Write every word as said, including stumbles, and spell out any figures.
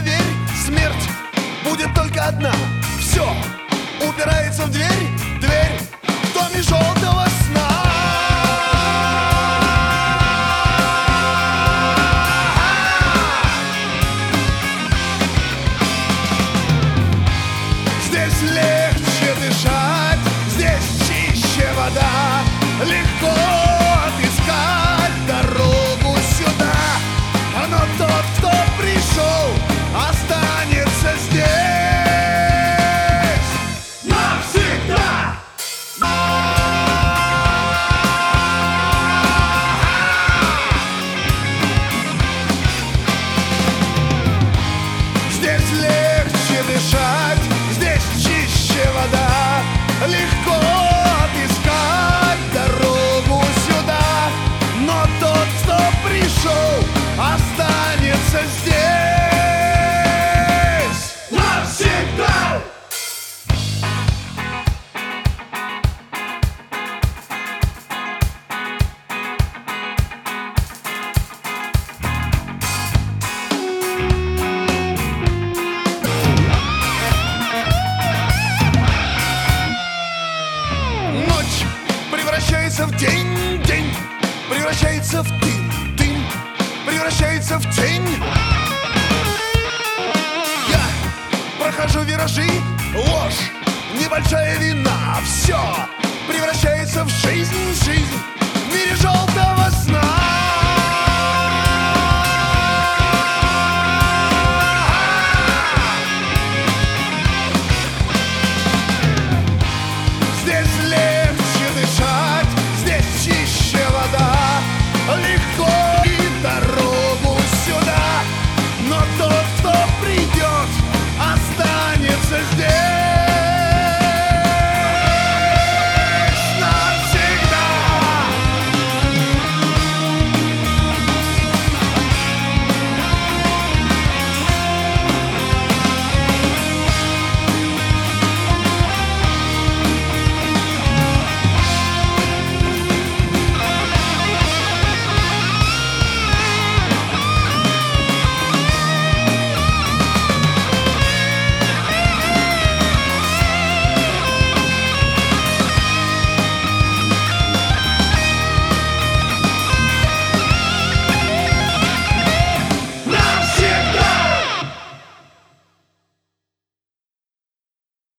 поверь, смерть будет только одна. Все упирается в дверь, дверь в доме желтого сна. Здесь легче дышать, здесь чище вода, легко отыскать дорогу сюда. Но тот, кто пришел, останется здесь навсегда. Здесь легче дышать, здесь чище вода, легко отыскать дорогу сюда. Но тот, кто пришел, останется здесь навсегда. Ночь превращается в день, день превращается в дым, дым превращается в тень. Я прохожу виражи, ложь, небольшая вина. Все превращается в жизнь, жизнь в мире желтого сна.